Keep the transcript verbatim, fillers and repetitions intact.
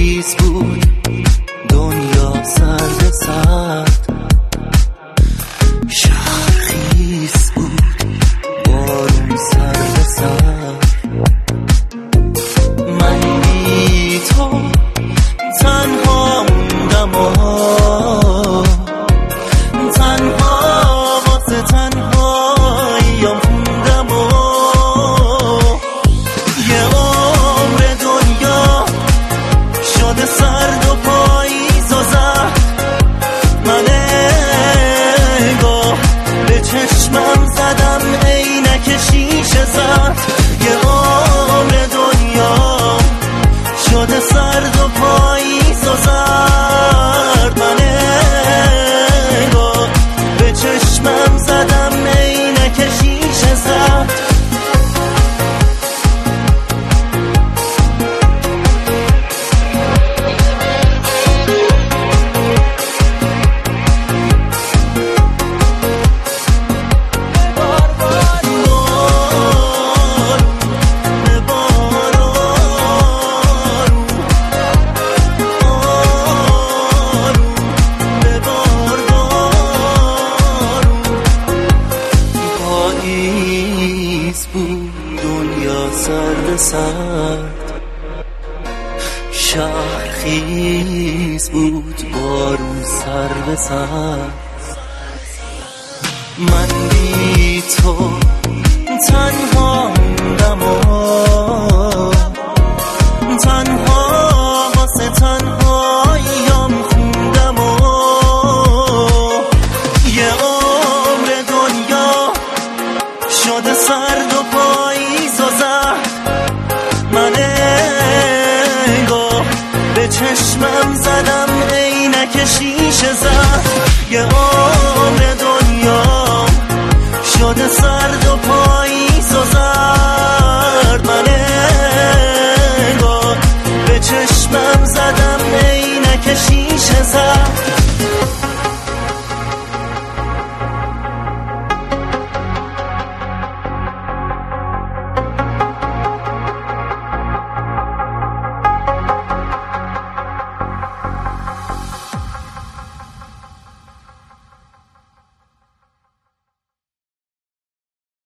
پاییز بود، دنیا سرد سرد، شهر خیس بود، بارون سرد سرد. من بی تو تنها موندم و تنها واسه تنهاییم خوندم و یه عمر دنیا شده سرد و پاییز و زرد. من انگار به چشمم زدم عینک شیشه زد. یه عمر دنیا شده سرد و پاییز و زرد. من انگار به چشمم زدم عینک شیشه زد. دنیا سرد سرد، شهر خیس بود، بارون سرد سرد. من بی تو تنها موندم و تنها واسه تنهاییم خوندم و یه عمر دنیا شده سرد و پاییز و زرد. من انگار به چشمم زدم عینک شیشه زد. یه عمر دنیا شده سرد و پاییز و زرد. من انگار به چشمم زدم